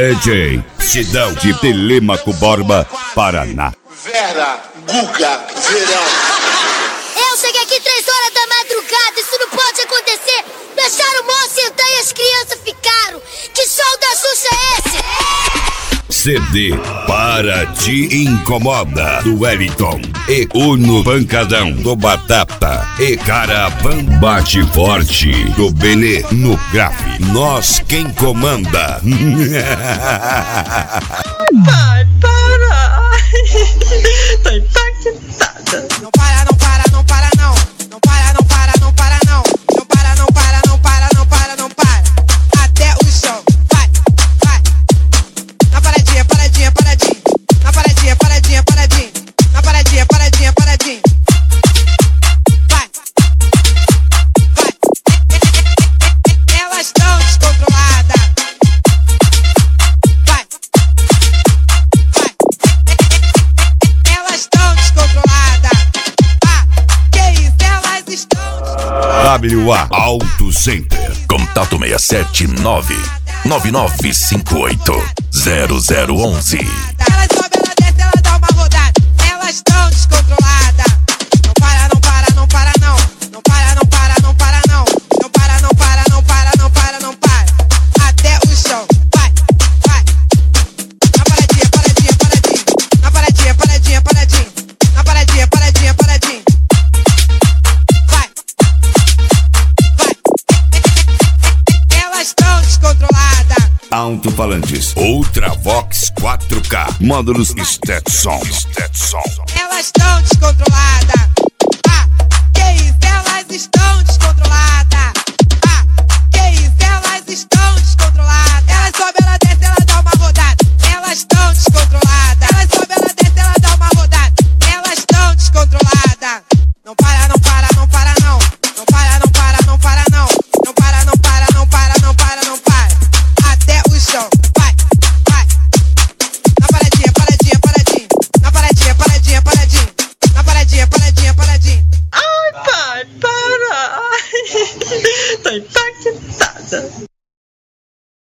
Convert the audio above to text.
DJ Sidão de Telêmaco Borba, Paraná. Vera, Guga, Verão. Eu cheguei aqui 3 horas da madrugada, isso não pode acontecer. Deixaram o moço sentar e as crianças ficaram. Que show da Xuxa é esse? CD Para Te Incomoda, do Wellington. E Uno Pancadão, do Batata. E Caravan Bate Forte, do Benê, no grave. Nós quem comanda. Pai, para! Tô impactada. Não para, não para, não para não. Não para, não para, não para não. Não para, não para, não para, não para, não para. Até o chão. Vai, vai. Na paradinha, paradinha, paradinha. Na paradinha, paradinha, paradinha. Na paradinha, paradinha, paradinha. Vai, vai. Elas estão descontroladas. Vai, vai. Elas estão descontroladas. Que isso? Elas estão descontroladas. WA Auto Center. Contato 679 9958 0011. Ela sobe, ela desce, ela dá uma rodada. Elas estão descontroladas. Não para, não para, não para não. Não para, não para, não para não. Não para, não para, não para, não para, não para. Até o chão. Vai, vai. Na paradinha, paradinha, paradinha. Na paradinha, paradinha, paradinha. Na paradinha, paradinha, paradinha. Vai, vai. Elas estão descontroladas. Alto-falantes Ultravox 4K. Módulos Stetson. Elas estão descontroladas.